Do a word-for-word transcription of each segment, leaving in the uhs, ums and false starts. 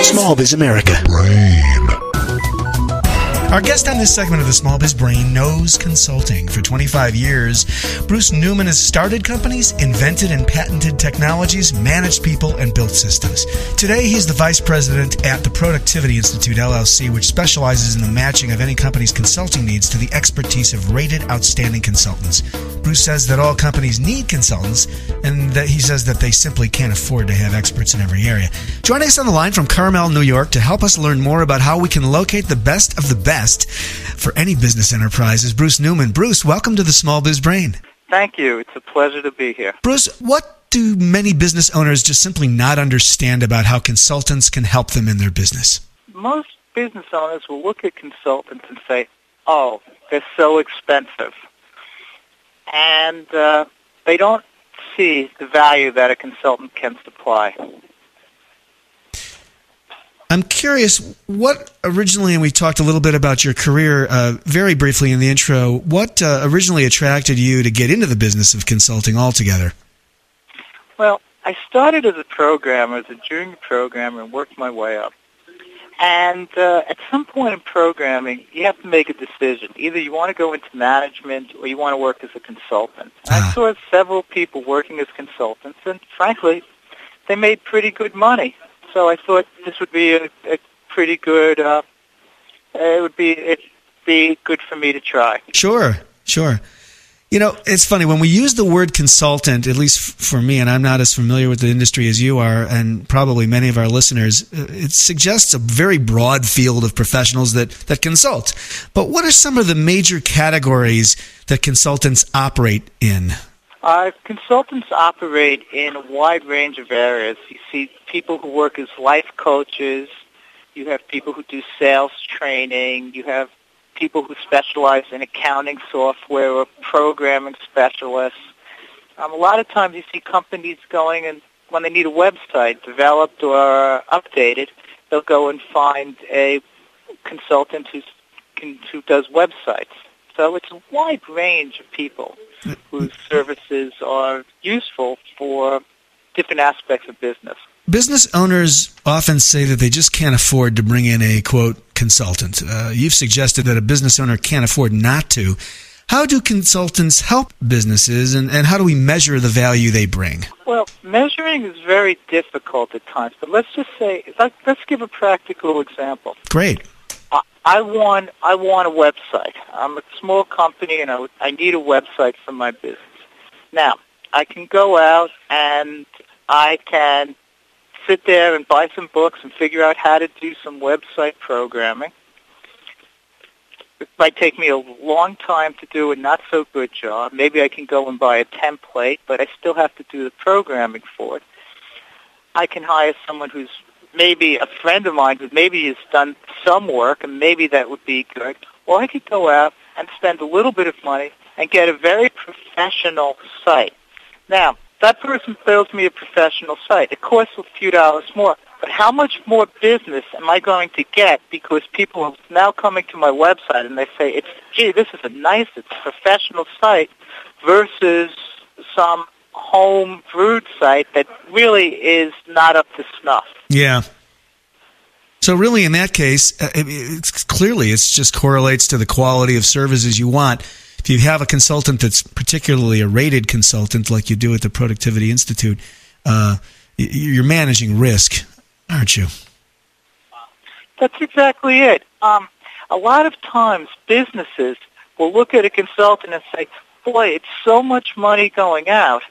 Small Biz America. Our guest on this segment of the Small Biz Brain knows consulting. For twenty-five years, Bruce Newman has started companies, invented and patented technologies, managed people, and built systems. Today, he's the vice president at the Productivity Institute, L L C, which specializes in the matching of any company's consulting needs to the expertise of rated outstanding consultants. Bruce says that all companies need consultants, and that he says that they simply can't afford to have experts in every area. Joining us on the line from Carmel, New York, to help us learn more about how we can locate the best of the best for any business enterprise is Bruce Newman. Bruce, welcome to the Small Biz Brain. Thank you. It's a pleasure to be here. Bruce, what do many business owners just simply not understand about how consultants can help them in their business? Most business owners will look at consultants and say, oh, they're so expensive. And uh, they don't see the value that a consultant can supply. I'm curious, what originally, and we talked a little bit about your career uh, very briefly in the intro, what uh, originally attracted you to get into the business of consulting altogether? Well, I started as a programmer, as a junior programmer, and worked my way up. And uh, at some point in programming, you have to make a decision. Either you want to go into management or you want to work as a consultant. And ah. I saw several people working as consultants, and frankly, they made pretty good money. So I thought this would be a, a pretty good. Uh, it would be it'd be good for me to try. Sure, sure. You know, it's funny when we use the word consultant. At least f- for me, and I'm not as familiar with the industry as you are, and probably many of our listeners. It suggests a very broad field of professionals that that consult. But what are some of the major categories that consultants operate in? Uh, consultants operate in a wide range of areas. You see people who work as life coaches. You have people who do sales training. You have people who specialize in accounting software or programming specialists. Um, a lot of times you see companies going and when they need a website developed or updated, they'll go and find a consultant who's, can, who does websites. So it's a wide range of people whose services are useful for different aspects of business. Business owners often say that they just can't afford to bring in a, quote, consultant. Uh, you've suggested that a business owner can't afford not to. How do consultants help businesses, and, and how do we measure the value they bring? Well, measuring is very difficult at times, but let's just say, let, let's give a practical example. Great. I want I want a website. I'm a small company, and I, I need a website for my business. Now, I can go out and I can sit there and buy some books and figure out how to do some website programming. It might take me a long time to do a not-so-good job. Maybe I can go and buy a template, but I still have to do the programming for it. I can hire someone who's maybe a friend of mine who maybe has done some work, and maybe that would be good. Or I could go out and spend a little bit of money and get a very professional site. Now, that person builds me a professional site. It costs a few dollars more. But how much more business am I going to get because people are now coming to my website and they say, "It's gee, this is a nice, it's a professional site," versus some home brewed site that really is not up to snuff. Yeah. So really, in that case, it's clearly it's just correlates to the quality of services you want. If you have a consultant that's particularly a rated consultant, like you do at the Productivity Institute, uh, you're managing risk, aren't you? That's exactly it. Um, a lot of times, businesses will look at a consultant and say, "Boy, it's so much money going out,"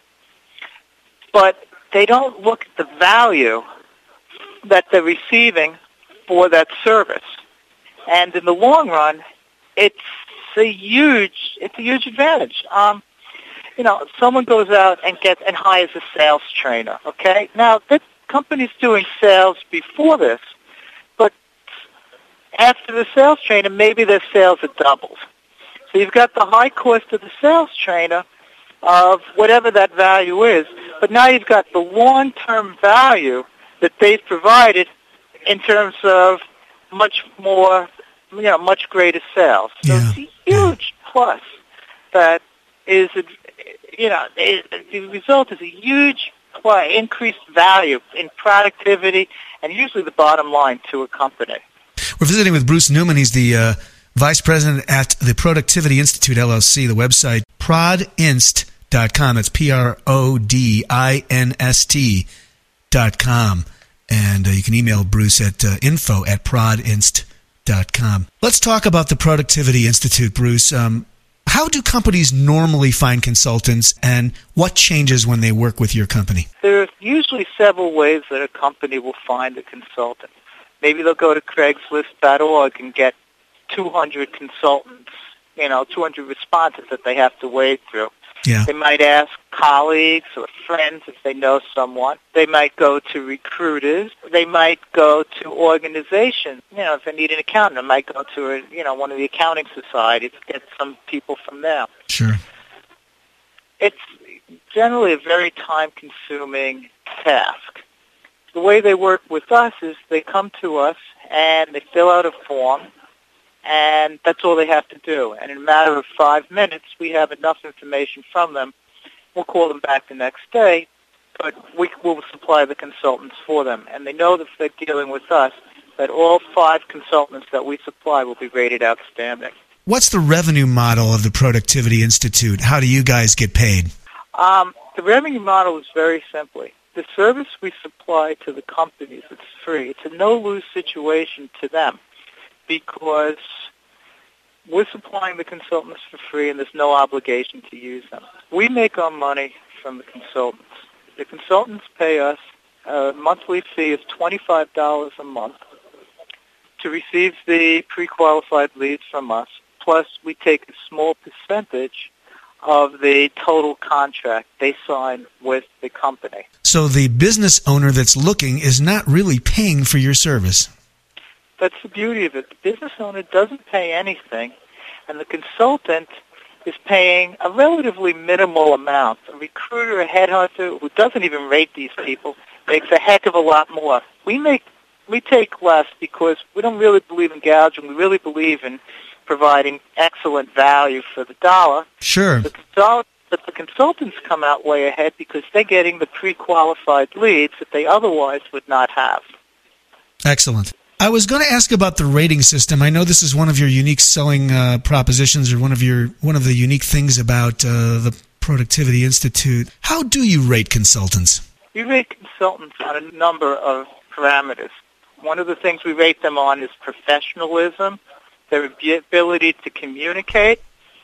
but they don't look at the value that they're receiving for that service. And in the long run, it's a huge, it's a huge advantage. Um, you know, someone goes out and gets and hires a sales trainer. Okay, now that company's doing sales before this, but after the sales trainer, maybe their sales are doubled. So you've got the high cost of the sales trainer of whatever that value is, but now you've got the long-term value that they've provided in terms of much more, you know, much greater sales. So yeah. It's a huge plus that is, you know, it, the result is a huge supply increased value in productivity and usually the bottom line to a company. We're visiting with Bruce Newman. He's the uh, Vice President at the Productivity Institute, L L C. The website, prod inst dot com. That's P R O D I N S T dot com. And uh, you can email Bruce at uh, info at prod inst dot com. Let's talk about the Productivity Institute, Bruce. Um, how do companies normally find consultants, and what changes when they work with your company? There are usually several ways that a company will find a consultant. Maybe they'll go to Craigslist dot org and get two hundred consultants, you know, two hundred responses that they have to wade through. Yeah. They might ask colleagues or friends if they know someone. They might go to recruiters. They might go to organizations. You know, if they need an accountant, they might go to, a, you know, one of the accounting societies to get some people from there. Sure. It's generally a very time-consuming task. The way they work with us is they come to us and they fill out a form, and that's all they have to do. And in a matter of five minutes, we have enough information from them. We'll call them back the next day, but we will supply the consultants for them. And they know that if they're dealing with us, that all five consultants that we supply will be rated outstanding. What's the revenue model of the Productivity Institute? How do you guys get paid? Um, the revenue model is very simply. The service we supply to the companies, it's free. It's a no-lose situation to them because we're supplying the consultants for free and there's no obligation to use them. We make our money from the consultants. The consultants pay us a monthly fee of twenty-five dollars a month to receive the pre-qualified leads from us, plus we take a small percentage of the total contract they sign with the company. So the business owner that's looking is not really paying for your service. That's the beauty of it. The business owner doesn't pay anything, and the consultant is paying a relatively minimal amount. A recruiter, a headhunter who doesn't even rate these people makes a heck of a lot more. We make we take less because we don't really believe in gouging. We really believe in providing excellent value for the dollar. Sure. The consult- but the consultants come out way ahead because they're getting the pre-qualified leads that they otherwise would not have. Excellent. I was going to ask about the rating system. I know this is one of your unique selling uh, propositions, or one of your one of the unique things about uh, the Productivity Institute. How do you rate consultants? We rate consultants on a number of parameters. One of the things we rate them on is professionalism, their ability to communicate,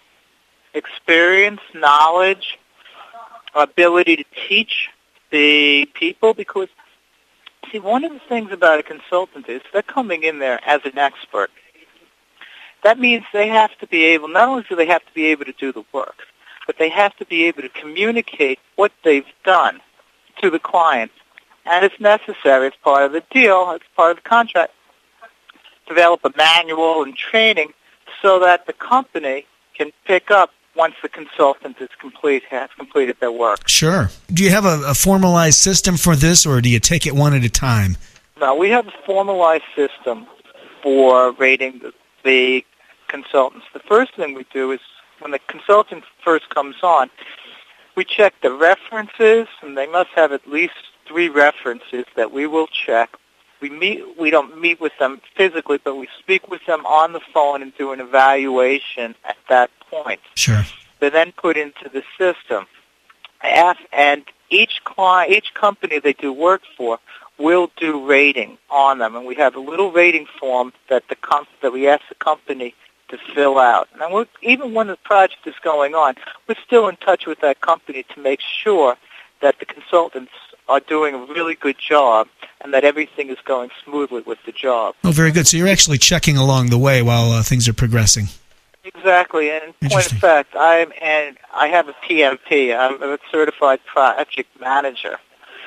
experience, knowledge, ability to teach the people, because, see, one of the things about a consultant is they're coming in there as an expert. That means they have to be able, not only do they have to be able to do the work, but they have to be able to communicate what they've done to the client. And it's necessary, it's part of the deal, it's part of the contract, develop a manual and training so that the company can pick up once the consultant is complete, has completed their work. Sure. Do you have a, a formalized system for this, or do you take it one at a time? No, we have a formalized system for rating the, the consultants. The first thing we do is when the consultant first comes on, we check the references, and they must have at least three references that we will check. We meet. We don't meet with them physically, but we speak with them on the phone and do an evaluation at that point. Sure. They're then put into the system. And each client, each company they do work for will do rating on them, and we have a little rating form that the comp- that we ask the company to fill out. And we're, even when the project is going on, we're still in touch with that company to make sure that the consultants are doing a really good job and that everything is going smoothly with the job. Oh, very good. So you're actually checking along the way while uh, things are progressing. Exactly. And in point of fact, I'm and I have a P M P. I'm a certified project manager.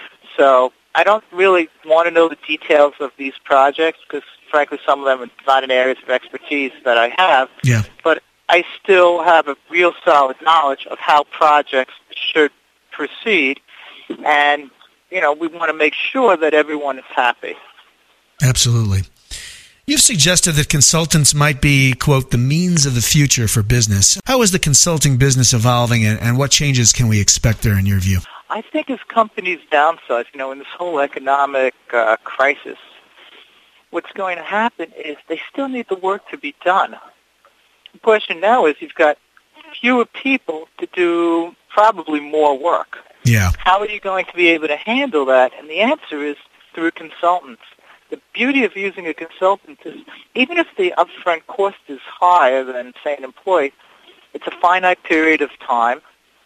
So I don't really want to know the details of these projects because, frankly, some of them are not in areas of expertise that I have. Yeah. But I still have a real solid knowledge of how projects should proceed, and you know, we want to make sure that everyone is happy. Absolutely. You've suggested that consultants might be, quote, the means of the future for business. How is the consulting business evolving, and what changes can we expect there in your view? I think as companies downsize, you know, in this whole economic uh, crisis, what's going to happen is they still need the work to be done. The question now is you've got fewer people to do probably more work. Yeah. How are you going to be able to handle that? And the answer is through consultants. The beauty of using a consultant is even if the upfront cost is higher than, say, an employee, it's a finite period of time.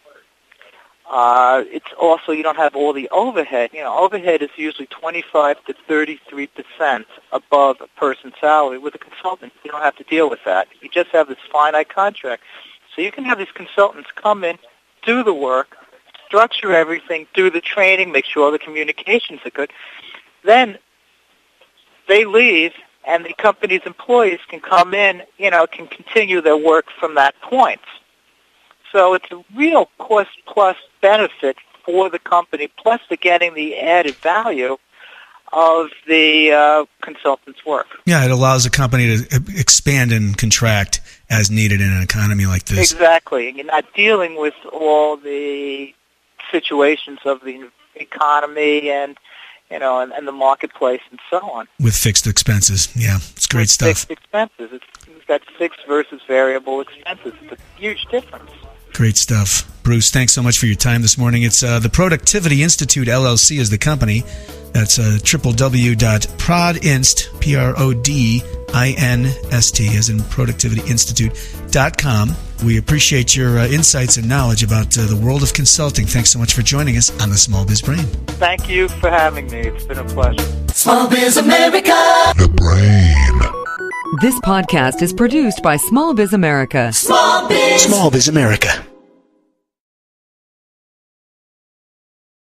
Uh, it's also, you don't have all the overhead. You know, overhead is usually twenty-five to thirty-three percent above a person's salary. With a consultant, you don't have to deal with that. You just have this finite contract. So you can have these consultants come in, do the work, structure everything, do the training, make sure all the communications are good. Then they leave, and the company's employees can come in, you know, can continue their work from that point. So it's a real cost-plus benefit for the company, plus they're getting the added value of the uh, consultant's work. Yeah, it allows a company to expand and contract as needed in an economy like this. Exactly. You're not dealing with all the situations of the economy and, you know, and, and the marketplace and so on. With fixed expenses. Yeah, it's great With stuff. Fixed expenses. It's, it's got fixed versus variable expenses. It's a huge difference. Great stuff. Bruce, thanks so much for your time this morning. It's uh, the Productivity Institute, L L C is the company. That's uh, w w w dot prodinst, P R O D I N S T, as in productivity institute dot com. We appreciate your uh, insights and knowledge about uh, the world of consulting. Thanks so much for joining us on the Small Biz Brain. Thank you for having me. It's been a pleasure. Small Biz America. The Brain. This podcast is produced by Small Biz America. Small Biz. Small Biz America.